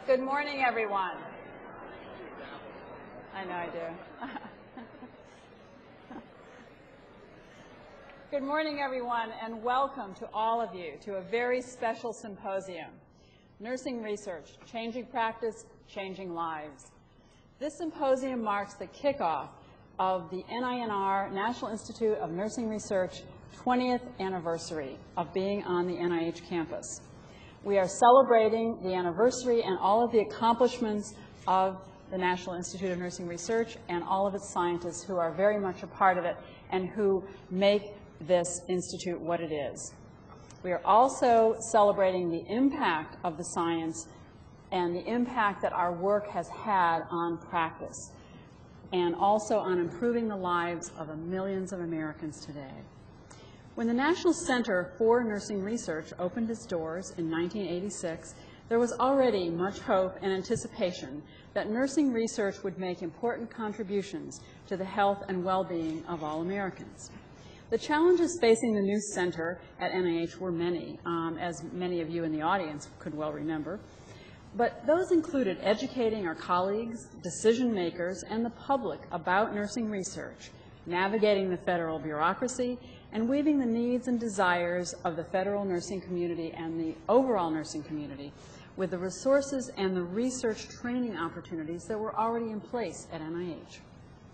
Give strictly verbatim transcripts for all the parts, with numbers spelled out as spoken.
Good morning, everyone. I know I do. Good morning, everyone, and welcome to all of you to a very special symposium, Nursing Research, Changing Practice, Changing Lives. This symposium marks the kickoff of the N I N R, National Institute of Nursing Research, twentieth anniversary of being on the N I H campus. We are celebrating the anniversary and all of the accomplishments of the National Institute of Nursing Research and all of its scientists who are very much a part of it and who make this institute what it is. We are also celebrating the impact of the science and the impact that our work has had on practice and also on improving the lives of millions of Americans today. When the National Center for Nursing Research opened its doors in nineteen eighty-six, there was already much hope and anticipation that nursing research would make important contributions to the health and well-being of all Americans. The challenges facing the new center at N I H were many, um, as many of you in the audience could well remember. But those included educating our colleagues, decision makers, and the public about nursing research, navigating the federal bureaucracy, and weaving the needs and desires of the federal nursing community and the overall nursing community with the resources and the research training opportunities that were already in place at N I H.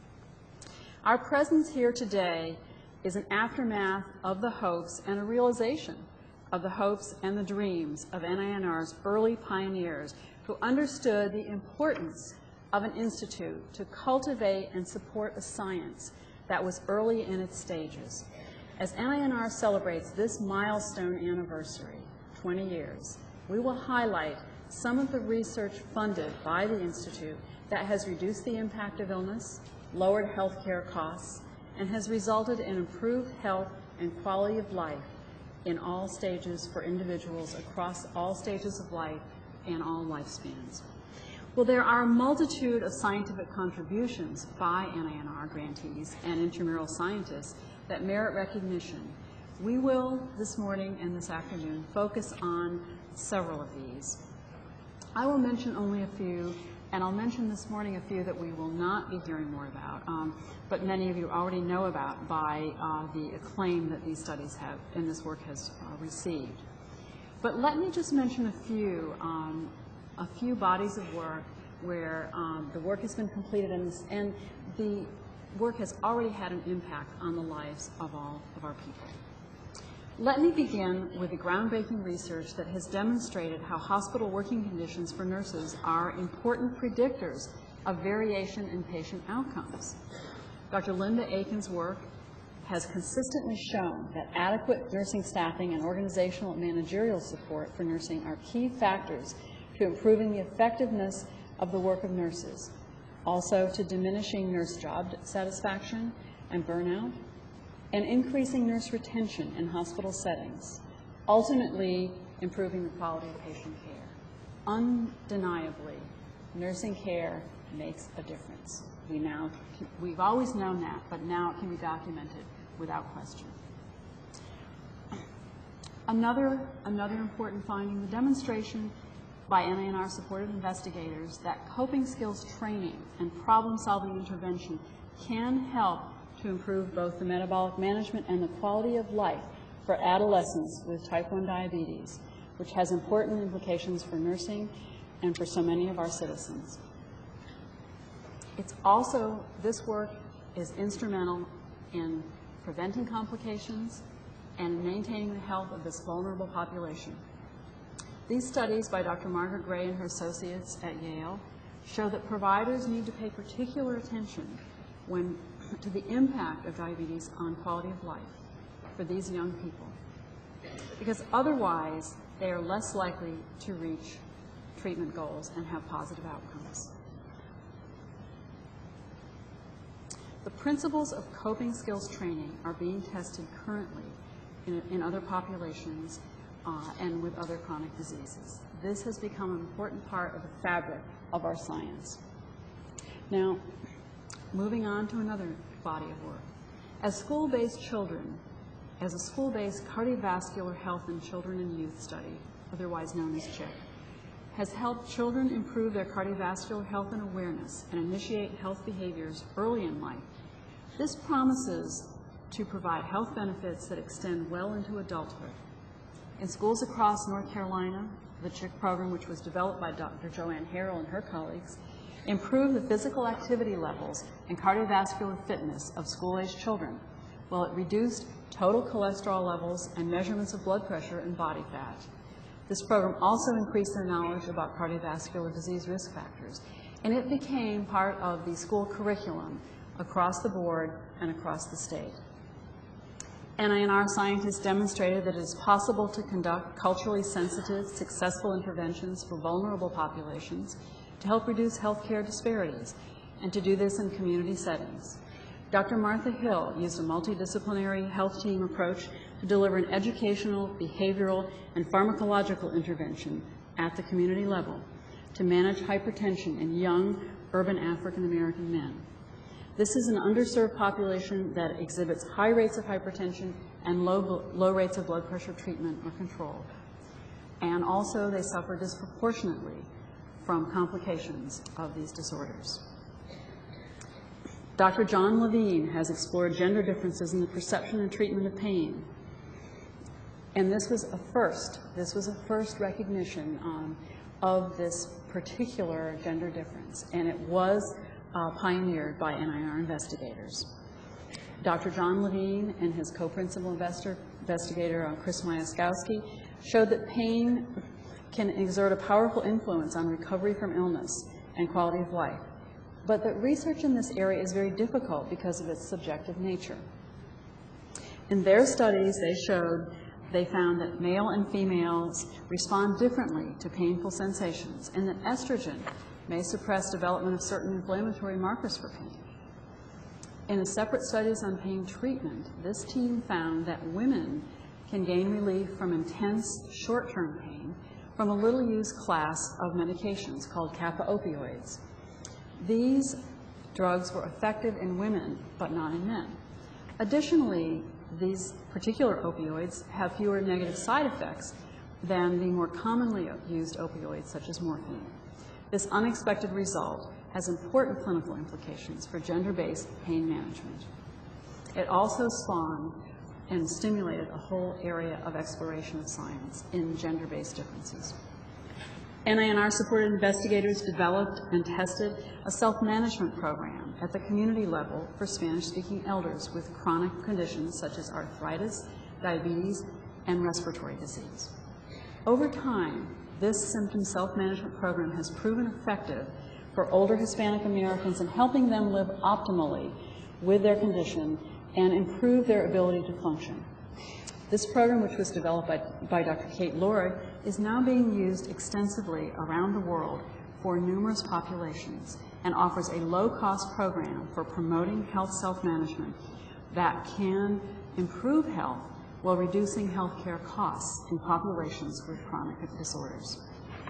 Our presence here today is an aftermath of the hopes and a realization of the hopes and the dreams of N I N R's early pioneers who understood the importance of an institute to cultivate and support a science that was early in its stages. As N I N R celebrates this milestone anniversary, twenty years, we will highlight some of the research funded by the Institute that has reduced the impact of illness, lowered health care costs, and has resulted in improved health and quality of life in all stages for individuals across all stages of life and all lifespans. Well, there are a multitude of scientific contributions by N I N R grantees and intramural scientists that merit recognition. We will, this morning and this afternoon, focus on several of these. I will mention only a few, and I'll mention this morning a few that we will not be hearing more about, um, but many of you already know about by uh, the acclaim that these studies have and this work has uh, received. But let me just mention a few, um, a few bodies of work where um, the work has been completed and, this, and the work has already had an impact on the lives of all of our people. Let me begin with the groundbreaking research that has demonstrated how hospital working conditions for nurses are important predictors of variation in patient outcomes. Doctor Linda Aiken's work has consistently shown that adequate nursing staffing and organizational and managerial support for nursing are key factors to improving the effectiveness of the work of nurses, also to diminishing nurse job satisfaction and burnout, and increasing nurse retention in hospital settings, ultimately improving the quality of patient care. Undeniably, nursing care makes a difference. We now, we've always known that, but now it can be documented without question. Another, another important finding, the demonstration by N I N R supported investigators that coping skills training and problem-solving intervention can help to improve both the metabolic management and the quality of life for adolescents with type one diabetes, which has important implications for nursing and for so many of our citizens. It's also, this work is instrumental in preventing complications and maintaining the health of this vulnerable population. These studies by Doctor Margaret Gray and her associates at Yale show that providers need to pay particular attention when, to the impact of diabetes on quality of life for these young people, because otherwise they are less likely to reach treatment goals and have positive outcomes. The principles of coping skills training are being tested currently in, in other populations uh, and with other chronic diseases. This has become an important part of the fabric of our science. Now, moving on to another body of work. As school-based children, as a school-based cardiovascular health in children and youth study, otherwise known as CHIP, has helped children improve their cardiovascular health and awareness and initiate health behaviors early in life, this promises to provide health benefits that extend well into adulthood. In schools across North Carolina, the CHIC program, which was developed by Doctor Joanne Harrell and her colleagues, improved the physical activity levels and cardiovascular fitness of school-aged children, while it reduced total cholesterol levels and measurements of blood pressure and body fat. This program also increased their knowledge about cardiovascular disease risk factors, and it became part of the school curriculum across the board and across the state. N I N R scientists demonstrated that it is possible to conduct culturally sensitive, successful interventions for vulnerable populations to help reduce healthcare disparities, and to do this in community settings. Doctor Martha Hill used a multidisciplinary health team approach to deliver an educational, behavioral, and pharmacological intervention at the community level to manage hypertension in young, urban African American men. This is an underserved population that exhibits high rates of hypertension and low, low rates of blood pressure treatment or control. And also they suffer disproportionately from complications of these disorders. Doctor John Levine has explored gender differences in the perception and treatment of pain. And this was a first. This was a first recognition um, of this particular gender difference, and it was uh, pioneered by N I N R investigators. Doctor John Levine and his co-principal investigator, uh, Chris Myaszkowski, showed that pain can exert a powerful influence on recovery from illness and quality of life, but that research in this area is very difficult because of its subjective nature. In their studies, they showed, they found that male and females respond differently to painful sensations, and that estrogen may suppress development of certain inflammatory markers for pain. In the separate studies on pain treatment, this team found that women can gain relief from intense short-term pain from a little-used class of medications called kappa opioids. These drugs were effective in women, but not in men. Additionally, these particular opioids have fewer negative side effects than the more commonly used opioids, such as morphine. This unexpected result has important clinical implications for gender-based pain management. It also spawned and stimulated a whole area of exploration of science in gender-based differences. N I N R-supported investigators developed and tested a self-management program at the community level for Spanish-speaking elders with chronic conditions such as arthritis, diabetes, and respiratory disease. Over time, this symptom self-management program has proven effective for older Hispanic Americans in helping them live optimally with their condition and improve their ability to function. This program, which was developed by, by Doctor Kate Lorig, is now being used extensively around the world for numerous populations and offers a low-cost program for promoting health self-management that can improve health while reducing health care costs in populations with chronic disorders.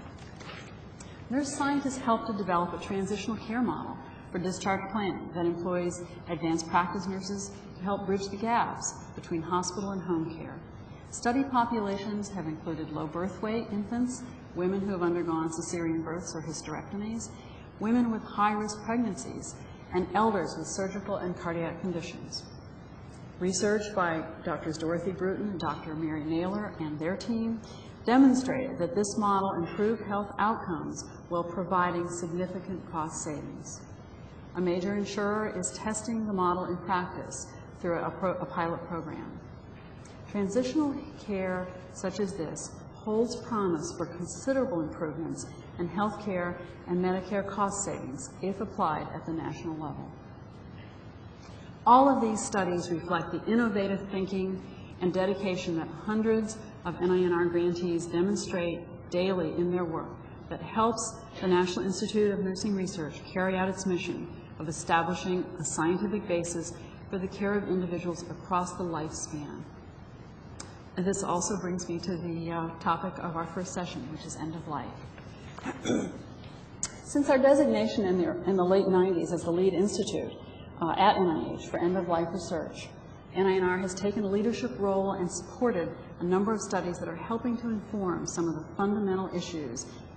Nurse scientists helped to develop a transitional care model for discharge planning that employs advanced practice nurses to help bridge the gaps between hospital and home care. Study populations have included low birth weight infants, women who have undergone cesarean births or hysterectomies, women with high-risk pregnancies, and elders with surgical and cardiac conditions. Research by Doctors Dorothy Bruton and Doctor Mary Naylor and their team demonstrated that this model improved health outcomes while providing significant cost savings. A major insurer is testing the model in practice through a, pro, a pilot program. Transitional care such as this holds promise for considerable improvements in health care and Medicare cost savings if applied at the national level. All of these studies reflect the innovative thinking and dedication that hundreds of N I N R grantees demonstrate daily in their work that helps the National Institute of Nursing Research carry out its mission of establishing a scientific basis for the care of individuals across the lifespan. And this also brings me to the uh, topic of our first session, which is end of life. Since our designation in the, in the late nineties as the lead institute uh, at N I H for end-of-life research, N I N R has taken a leadership role and supported a number of studies that are helping to inform some of the fundamental issues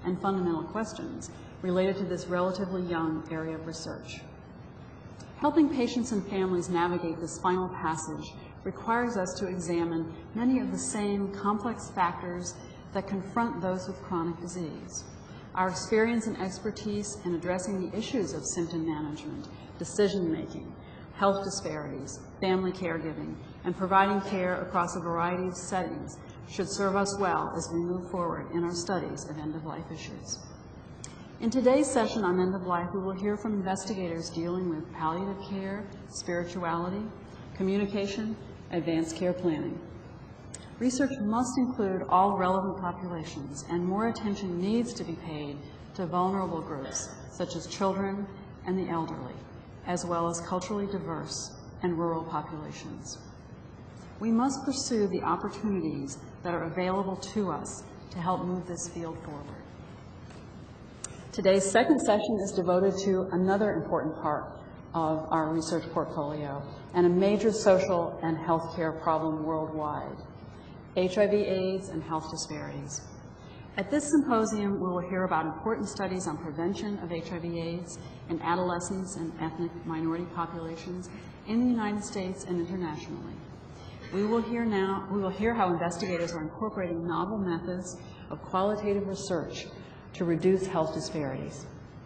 and fundamental questions related to this relatively young area of research. Helping patients and families navigate this final passage requires us to examine many of the same complex factors that confront those with chronic disease. Our experience and expertise in addressing the issues of symptom management, decision-making, health disparities, family caregiving, and providing care across a variety of settings should serve us well as we move forward in our studies of end-of-life issues. In today's session on end-of-life, we will hear from investigators dealing with palliative care, spirituality, communication, advanced care planning. Research must include all relevant populations, and more attention needs to be paid to vulnerable groups, such as children and the elderly, as well as culturally diverse and rural populations. We must pursue the opportunities that are available to us to help move this field forward. Today's second session is devoted to another important part of our research portfolio and a major social and healthcare problem worldwide: H I V AIDS and health disparities. At this symposium, we will hear about important studies on prevention of H I V AIDS in adolescents and ethnic minority populations in the United States and internationally. We will hear now, we will hear how investigators are incorporating novel methods of qualitative research to reduce health disparities.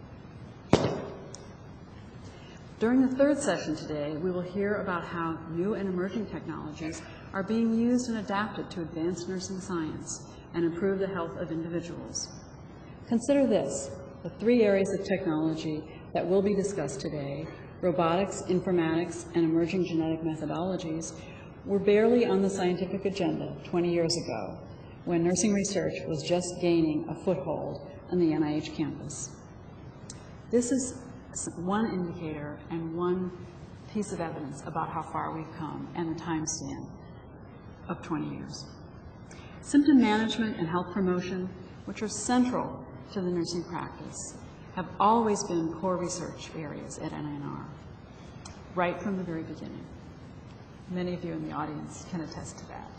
During the third session today, we will hear about how new and emerging technologies are being used and adapted to advance nursing science and improve the health of individuals. Consider this: the three areas of technology that will be discussed today, robotics, informatics, and emerging genetic methodologies, were barely on the scientific agenda twenty years ago, when nursing research was just gaining a foothold on the N I H campus. This is one indicator and one piece of evidence about how far we've come and the time span of twenty years. Symptom management and health promotion, which are central to the nursing practice, have always been core research areas at N I N R, right from the very beginning. Many of you in the audience can attest to that.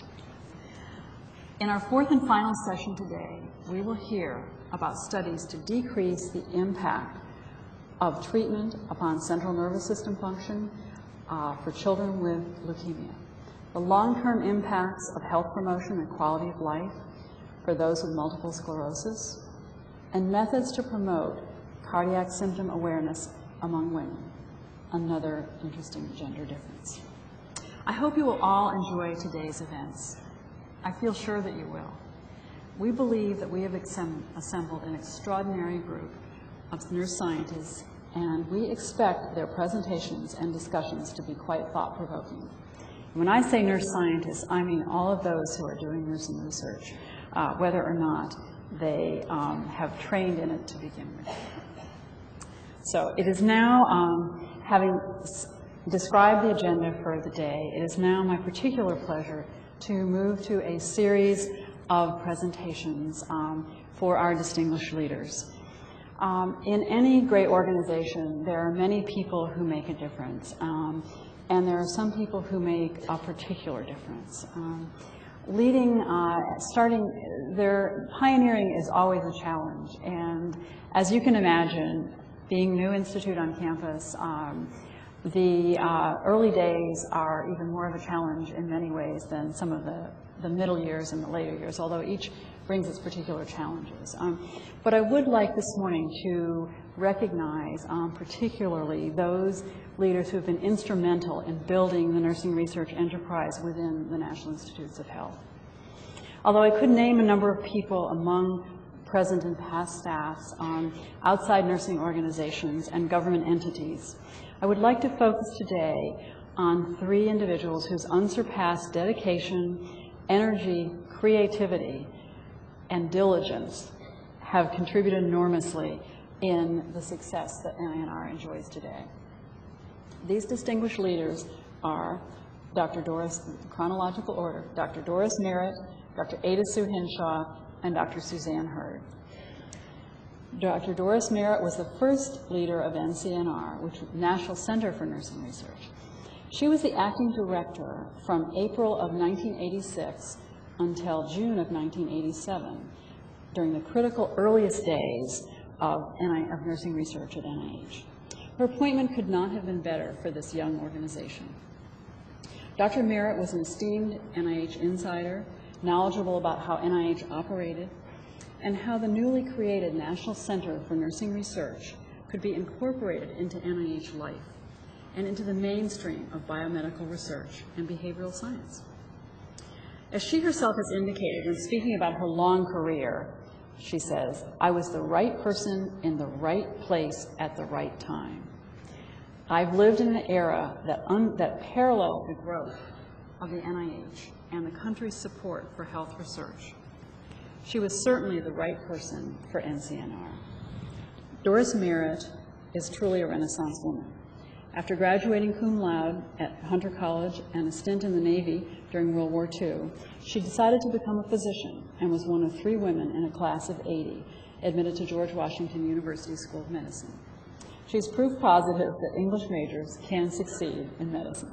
In our fourth and final session today, we will hear about studies to decrease the impact of treatment upon central nervous system function uh, for children with leukemia, the long-term impacts of health promotion and quality of life for those with multiple sclerosis, and methods to promote cardiac symptom awareness among women, another interesting gender difference. I hope you will all enjoy today's events. I feel sure that you will. We believe that we have assembled an extraordinary group of nurse scientists, and we expect their presentations and discussions to be quite thought-provoking. When I say nurse scientists, I mean all of those who are doing nursing research, uh, whether or not they um, have trained in it to begin with. So it is now, um, having described the agenda for the day, it is now my particular pleasure to move to a series of presentations um, for our distinguished leaders. Um, in any great organization, there are many people who make a difference, um, and there are some people who make a particular difference. Um, leading, uh, starting, their pioneering is always a challenge, and as you can imagine, being new institute on campus, um, the uh, early days are even more of a challenge in many ways than some of the, the middle years and the later years, although each brings its particular challenges. Um, but I would like this morning to recognize um, particularly those leaders who have been instrumental in building the nursing research enterprise within the National Institutes of Health. Although I could name a number of people among present and past staffs, um, outside nursing organizations and government entities, I would like to focus today on three individuals whose unsurpassed dedication, energy, creativity, and diligence have contributed enormously in the success that N I N R enjoys today. These distinguished leaders are Doctor Doris, chronological order, Doctor Doris Merritt, Doctor Ada Sue Hinshaw, and Doctor Suzanne Hurd. Doctor Doris Merritt was the first leader of N C N R, which is the National Center for Nursing Research. She was the acting director from April of nineteen eighty-six until June of nineteen eighty-seven. during the critical earliest days of, of nursing research at N I H. Her appointment could not have been better for this young organization. Doctor Merritt was an esteemed N I H insider, knowledgeable about how N I H operated, and how the newly created National Center for Nursing Research could be incorporated into N I H life and into the mainstream of biomedical research and behavioral science. As she herself has indicated when speaking about her long career, she says, "I was the right person in the right place at the right time. I've lived in an era that, un that paralleled the growth of the N I H and the country's support for health research. She was certainly the right person for N C N R." Doris Merritt is truly a Renaissance woman. After graduating cum laude at Hunter College and a stint in the Navy during World War Two, she decided to become a physician and was one of three women in a class of eighty admitted to George Washington University School of Medicine. She's proof positive that English majors can succeed in medicine.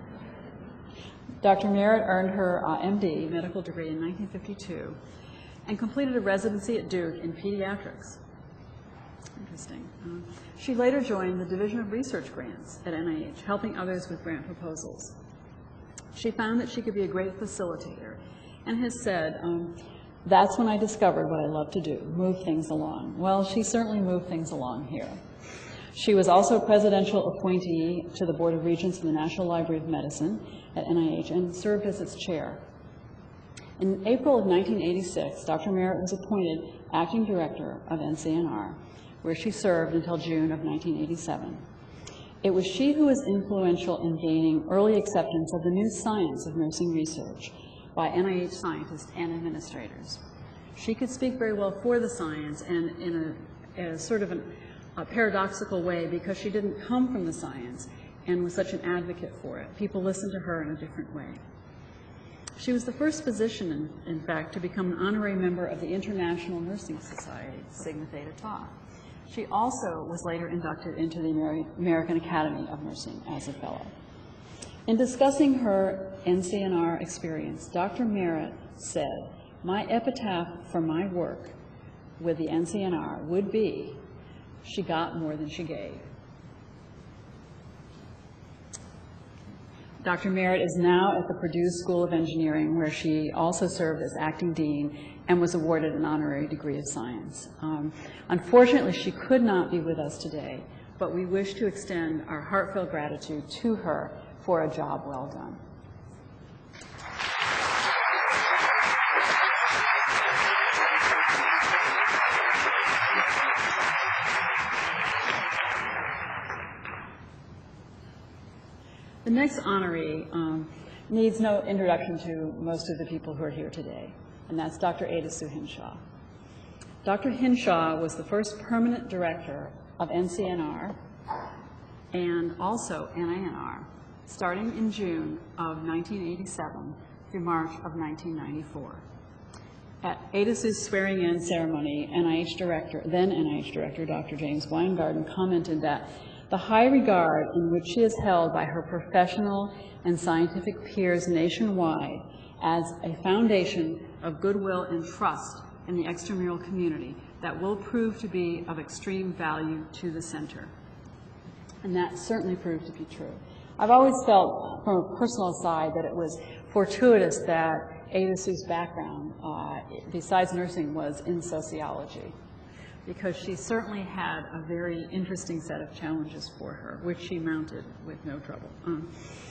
Doctor Merritt earned her uh, M D medical degree in nineteen fifty-two and completed a residency at Duke in pediatrics. Interesting. Uh, she later joined the Division of Research Grants at N I H, helping others with grant proposals. She found that she could be a great facilitator and has said, um, "That's when I discovered what I love to do, move things along." Well, she certainly moved things along here. She was also a presidential appointee to the Board of Regents of the National Library of Medicine at N I H and served as its chair. In April of nineteen eighty-six, Doctor Merritt was appointed acting director of N C N R, where she served until June of nineteen eighty-seven. It was she who was influential in gaining early acceptance of the new science of nursing research by N I H scientists and administrators. She could speak very well for the science and in a, a sort of an, a paradoxical way because she didn't come from the science and was such an advocate for it. People listened to her in a different way. She was the first physician, in, in fact, to become an honorary member of the International Nursing Society, Sigma Theta Tau. She also was later inducted into the American Academy of Nursing as a fellow. In discussing her N C N R experience, Doctor Merritt said, "My epitaph for my work with the N C N R would be, she got more than she gave." Doctor Merritt is now at the Purdue School of Engineering, where she also served as acting dean and was awarded an honorary degree of science. Um, unfortunately, she could not be with us today, but we wish to extend our heartfelt gratitude to her for a job well done. The next honoree um, needs no introduction to most of the people who are here today, and that's Doctor Ada Sue Hinshaw. Doctor Hinshaw was the first permanent director of N C N R and also N I N R, starting in June of nineteen eighty-seven through March of nineteen ninety-four. At Ada Sue's swearing-in ceremony, N I H Director, then N I H Director Doctor James Weingarten commented that the high regard in which she is held by her professional and scientific peers nationwide as a foundation of goodwill and trust in the extramural community that will prove to be of extreme value to the center. And that certainly proved to be true. I've always felt, from a personal side, that it was fortuitous that Ada Sue's background, uh, besides nursing, was in sociology, because she certainly had a very interesting set of challenges for her, which she mounted with no trouble. Um,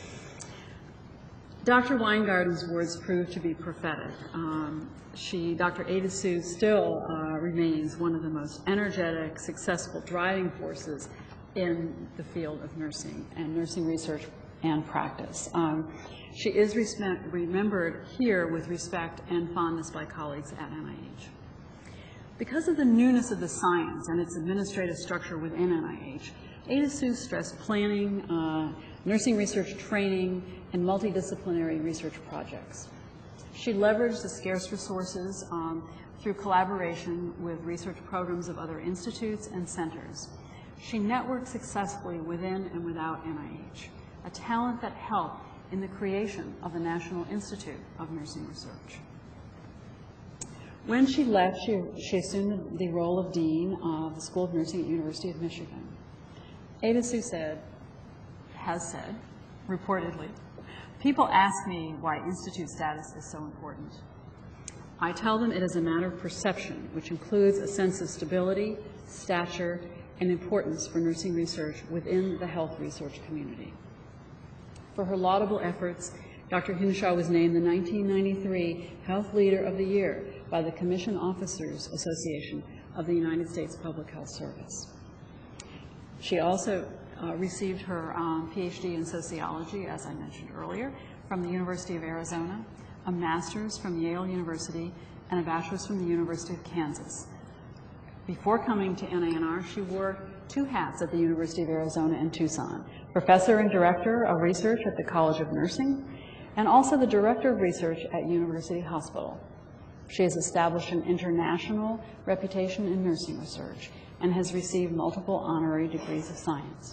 Doctor Weingarten's words proved to be prophetic. Um, she, Doctor Ada Sue, still uh, remains one of the most energetic, successful driving forces in the field of nursing and nursing research and practice. Um, she is remembered here with respect and fondness by colleagues at N I H. Because of the newness of the science and its administrative structure within N I H, Ada Sue stressed planning, uh, nursing research training, and multidisciplinary research projects. She leveraged the scarce resources um, through collaboration with research programs of other institutes and centers. She networked successfully within and without N I H, a talent that helped in the creation of the National Institute of Nursing Research. When she left, she, she assumed the role of Dean of the School of Nursing at University of Michigan. Ada Sue said, has said, reportedly, people ask me why institute status is so important. I tell them it is a matter of perception, which includes a sense of stability, stature, and importance for nursing research within the health research community. For her laudable efforts, Doctor Hinshaw was named the nineteen ninety-three Health Leader of the Year by the Commission Officers Association of the United States Public Health Service. She also uh, received her um, P H D in sociology, as I mentioned earlier, from the University of Arizona, a master's from Yale University, and a bachelor's from the University of Kansas. Before coming to N A N R, she wore two hats at the University of Arizona in Tucson, professor and director of research at the College of Nursing, and also the director of research at University Hospital. She has established an international reputation in nursing research and has received multiple honorary degrees of science.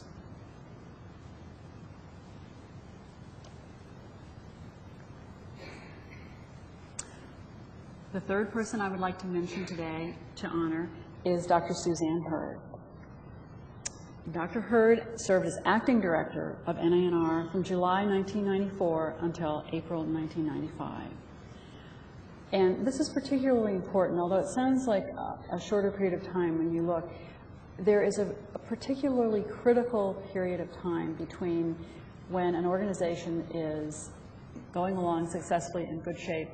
The third person I would like to mention today to honor is Doctor Suzanne Hurd. Doctor Hurd served as acting director of N A N R from July nineteen ninety-four until April nineteen ninety-five. And this is particularly important, although it sounds like a, a shorter period of time when you look. There is a, a particularly critical period of time between when an organization is going along successfully in good shape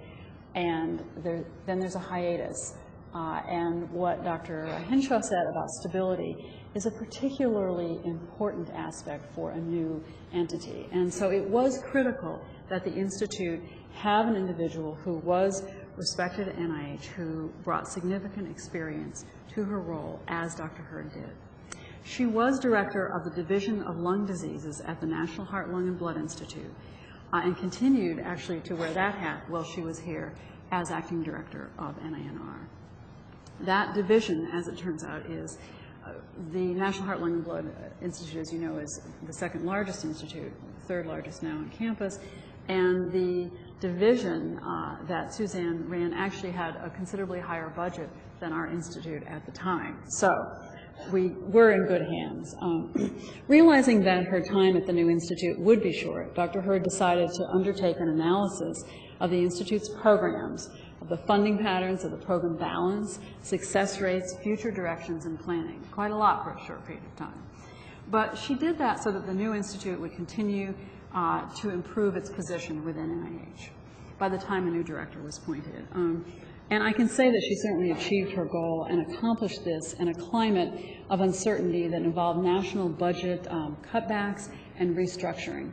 and there, then there's a hiatus. Uh, and what Doctor Hinshaw said about stability is a particularly important aspect for a new entity. And so it was critical that the Institute have an individual who was respected at N I H, who brought significant experience to her role, as Doctor Hurd did. She was director of the Division of Lung Diseases at the National Heart, Lung, and Blood Institute, uh, and continued actually to wear that hat while she was here as acting director of N A N R. That division, as it turns out, is uh, the National Heart, Lung, and Blood Institute, as you know, is the second largest institute, third largest now on campus, and the division uh, that Suzanne ran actually had a considerably higher budget than our institute at the time. So we were in good hands. Um, realizing that her time at the new institute would be short, Doctor Hurd decided to undertake an analysis of the institute's programs, of the funding patterns, of the program balance, success rates, future directions, and planning. Quite a lot for a short period of time. But she did that so that the new institute would continue uh, to improve its position within N I H by the time a new director was appointed. Um, and I can say that she certainly achieved her goal and accomplished this in a climate of uncertainty that involved national budget um, cutbacks and restructuring.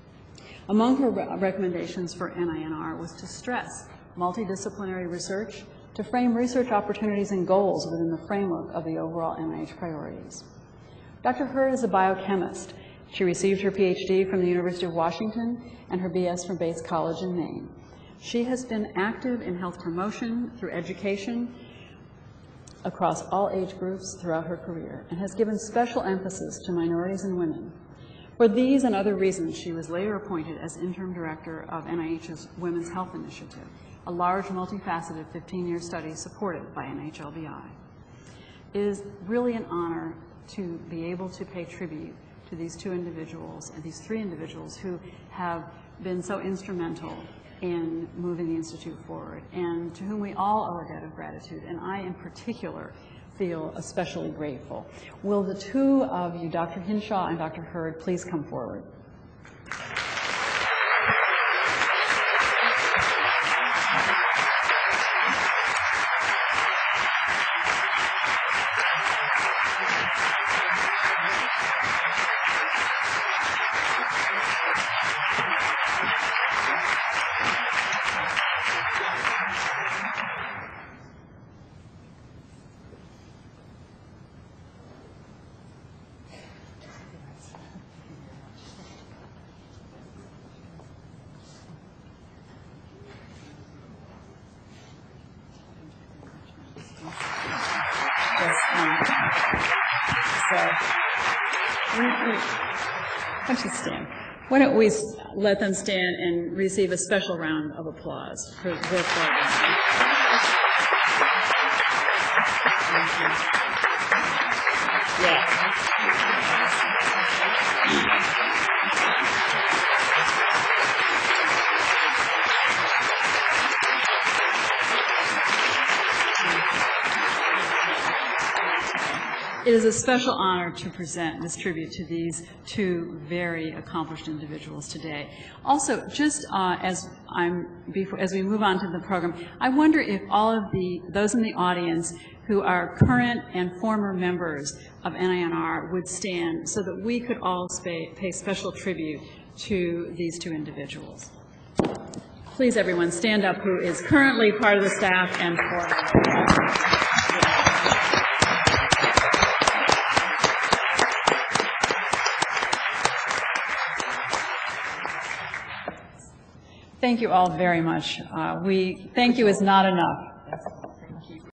Among her re recommendations for N I N R was to stress multidisciplinary research, to frame research opportunities and goals within the framework of the overall N I H priorities. Doctor Hurd is a biochemist. She received her P H D from the University of Washington and her B S from Bates College in Maine. She has been active in health promotion through education across all age groups throughout her career and has given special emphasis to minorities and women. For these and other reasons, she was later appointed as interim director of N I H's Women's Health Initiative, a large, multifaceted fifteen-year study supported by N H L B I. It is really an honor to be able to pay tribute to these two individuals and these three individuals who have been so instrumental in moving the Institute forward and to whom we all owe a debt of gratitude, and I in particular feel especially grateful. Will the two of you, Doctor Hinshaw and Doctor Hurd, please come forward? Why don't you stand? Why don't we let them stand and receive a special round of applause for their progress. It is a special honor to present this tribute to these two very accomplished individuals today. Also, just uh, as I'm before, as we move on to the program, I wonder if all of the those in the audience who are current and former members of N I N R would stand so that we could all pay, pay special tribute to these two individuals. Please, everyone, stand up who is currently part of the staff and former. Thank you all very much. Uh, we thank you is not enough.